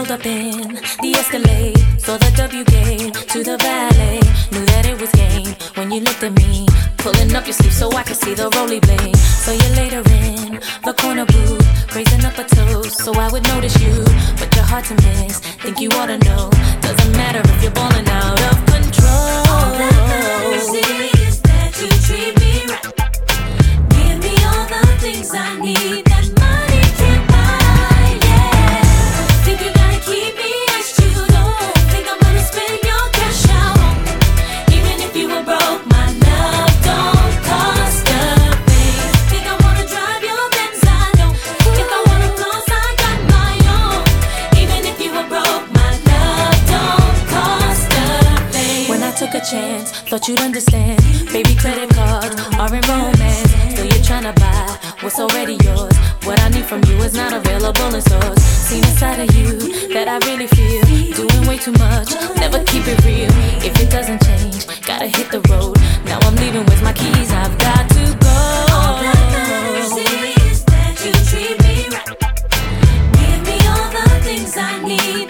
pulled up in the Escalade, saw the W gate to the valet. Knew that it was game when you looked at me, pulling up your sleeve so I could see the rolly blade. So you later in the corner booth, raising up a toast so I would notice you, but you're hard to miss. Think you ought to know, doesn't matter if you're balling out of control. All that matters is that you treat me right. Give me all the things I need that money can't buy. Yeah, think you gotta keep me as you don't think I'm gonna spend your cash out on me. Even if you were broke, my love don't cost a thing. Think I wanna drive your Benz, I don't. If I wanna floss, I got my own. Even if you were broke, my love don't cost a thing. When I took a chance, thought you'd understand. Baby, credit cards are in romance. Still you're trying to buy what's already yours. What I need from you is not available in stores. Seen a side of you that I really feel. Doing way too much, never keep it real. If it doesn't change, gotta hit the road. Now I'm leaving with my keys, I've got to go. All that matters is that you treat me right. Give me all the things I need